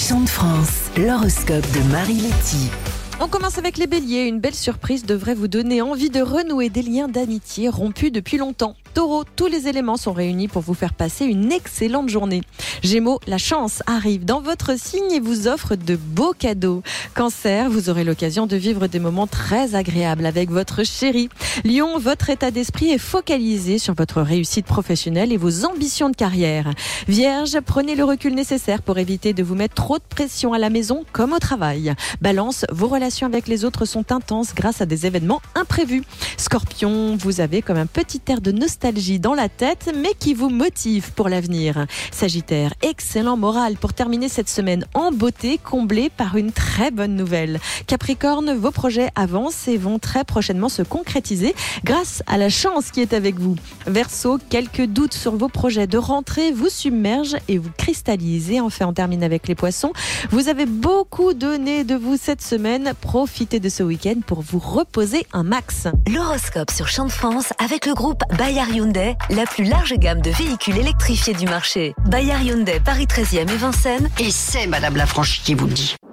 Chants de France, l'horoscope de Marie-Letty. On commence avec les béliers. Une belle surprise devrait vous donner envie de renouer des liens d'amitié rompus depuis longtemps. Taureau, tous les éléments sont réunis pour vous faire passer une excellente journée. Gémeaux, la chance arrive dans votre signe et vous offre de beaux cadeaux. Cancer, vous aurez l'occasion de vivre des moments très agréables avec votre chéri. Lion, votre état d'esprit est focalisé sur votre réussite professionnelle et vos ambitions de carrière. Vierge, prenez le recul nécessaire pour éviter de vous mettre trop de pression à la maison comme au travail. Balance, vos relations avec les autres sont intenses grâce à des événements imprévus. Scorpion, vous avez comme un petit air de nostalgie dans la tête, mais qui vous motive pour l'avenir. Sagittaire, excellent moral pour terminer cette semaine en beauté, comblée par une très bonne nouvelle. Capricorne, vos projets avancent et vont très prochainement se concrétiser grâce à la chance qui est avec vous. Verseau, quelques doutes sur vos projets de rentrée vous submergent et vous cristallisent. Et enfin, on termine avec les poissons. Vous avez beaucoup donné de vous cette semaine. Profitez de ce week-end pour vous reposer un max. L'horoscope sur Chants de France avec le groupe Bayard Hyundai, la plus large gamme de véhicules électrifiés du marché. Bayard Hyundai, Paris 13e et Vincennes. Et c'est Madame Lafranchi qui vous le dit.